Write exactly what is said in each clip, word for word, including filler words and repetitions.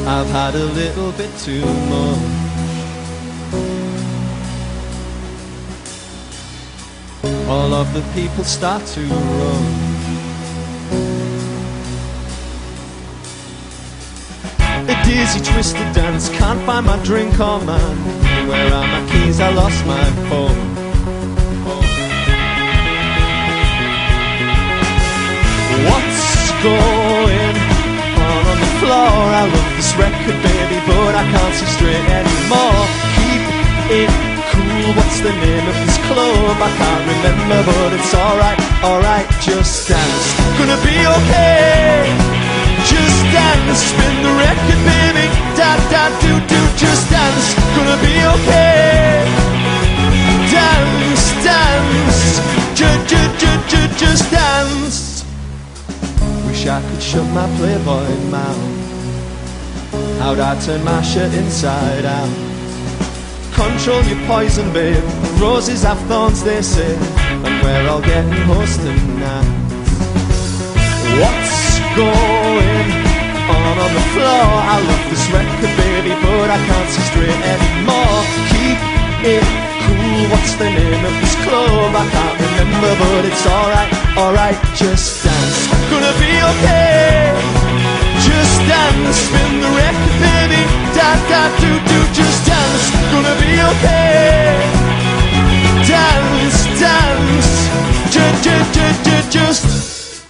I've had a little bit too much. All of the people start to run. A dizzy, twisted dance, can't find my drink or man. Where are my keys? I lost my phone. What's going on on the floor? I love this record, baby, but I can't see straight anymore. Keep it cool, what's the name of this club? I can't remember, but it's alright, alright, just dance. Gonna be okay, just dance. Spin the record, baby, da da do do, just dance. Gonna be okay, dance, dance, j j j j just dance. Wish I could shut my Playboy mouth. How'd I turn my shirt inside out? Control your poison, babe. Roses have thorns, they say, and we're all getting hoarse tonight. What's going on on the floor? I love this record, baby, but I can't see straight anymore. Keep it cool, what's the name of this club? I can't remember, but it's alright, alright, just dance. Gonna be okay, just dance. Spin the record, baby, da da do do, just dance. Gonna be okay, dance, dance, j j j j just.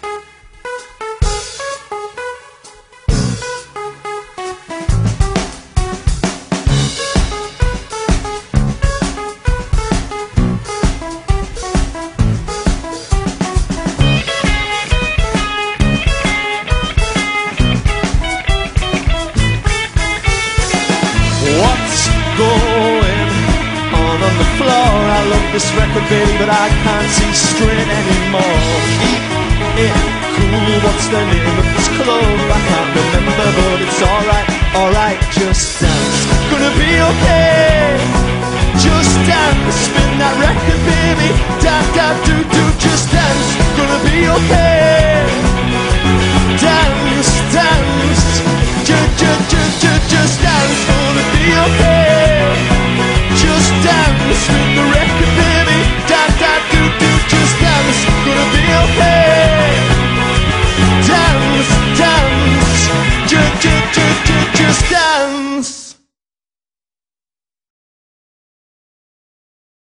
What's going on on the floor? I love this record, baby, but I can't see straight anymore. Keep it cool, what's the name of this club? I can't remember, but it's alright, alright, just dance. Gonna be okay, just dance. Spin that record, baby, da da do do, just dance. Gonna be okay, dance, dance, j j j j just dance. Gonna be okay, just dance. Spin the record, baby, da da do do, just dance. Gonna be okay, dance, dance, j j j j just dance.